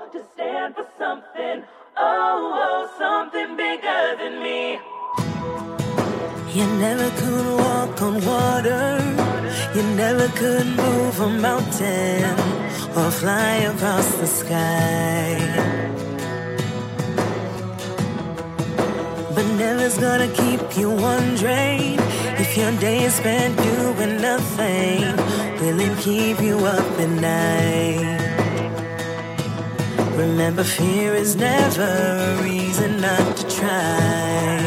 to stand for something. Oh, something bigger than me. You never could walk on water. You never could move a mountain or fly across the sky. But never's gonna keep you wondering if your day is spent doing nothing. Will it keep you up at night? Remember, fear is never a reason not to try.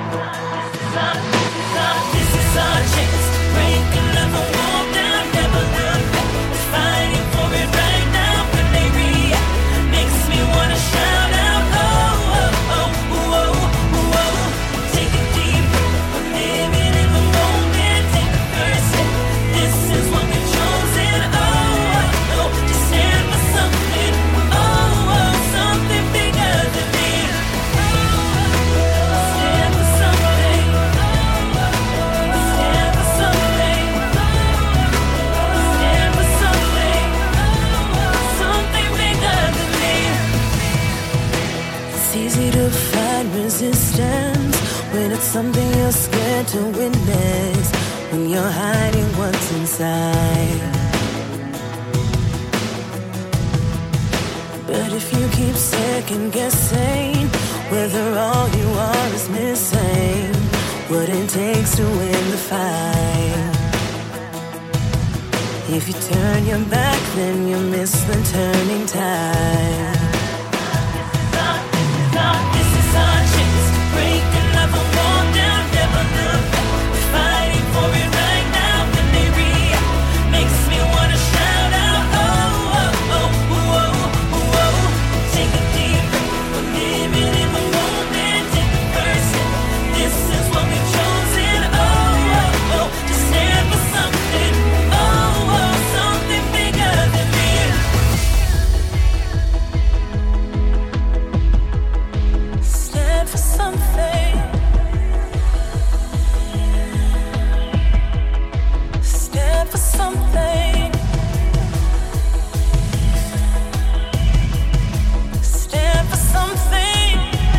This is our chance to break another wall down, never look back. We're fighting for it right now. When they react, makes me wanna shout out. Oh, oh, oh, oh, oh. Take a deep breath. We're living in the moment. Take the first step. This is what we've chosen. Oh, oh, oh. To stand for something. Oh, oh, something bigger than me. Stand for something. Stand for something. Stand for something. Something bigger than me. It's easy to find resistance when it's something you're scared to witness, when you're hiding what's inside. But if you keep second guessing whether all you are is missing what it takes to win the fight, if you turn your back, then you miss the turning tide. This is our chance to break another wall down, never look back. We're fighting for it right now. When they react, makes me wanna shout out. Oh, oh, oh, oh, oh, oh. Take a deep breath. We're living in the moment. Take the first step. This is what we've chosen. Oh, oh, oh. To stand for something. Oh, oh, something bigger than me. Stand for something. Stand for something. Stand for something.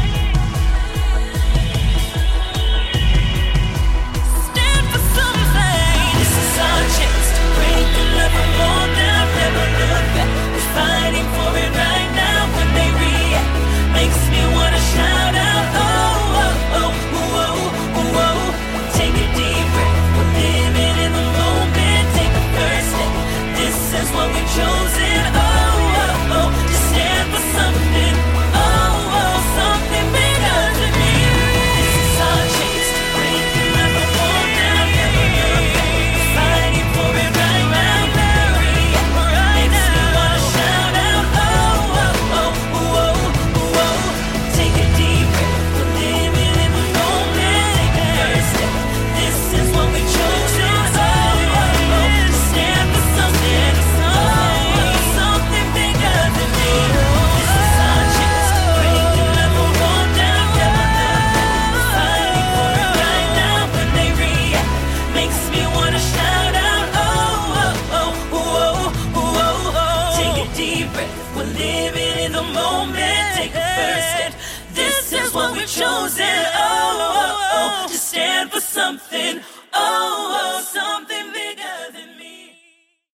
Stand for something. This is our chance to break another wall down, never look back. We're fighting for it right now. When they react, makes me wanna shout out. Oh, oh, oh, oh, oh, oh. Take a deep breath. We're living in the moment. Take the first step. This is what we've chosen. Oh, oh, oh. To stand for something. Oh, oh, something bigger than me. This is our chance to break another wall down, never look back. We're fighting for it right now. When they react, makes me wanna shout out. Oh, oh, oh, oh, oh, oh. Take a deep breath. We're living in the moment. Take the first step. This is what we've chosen. Oh, oh, oh. To stand for something. Oh, oh, something bigger than me. This is our chance to break another wall down, never look back. We're fighting for it right now. When they react, makes me wanna shout out. Oh, oh, oh, oh, oh, oh. Take a deep breath. We're living in the moment. Take the first step. This is what we've chosen. Oh, oh, oh. To stand for something. Oh, oh, something.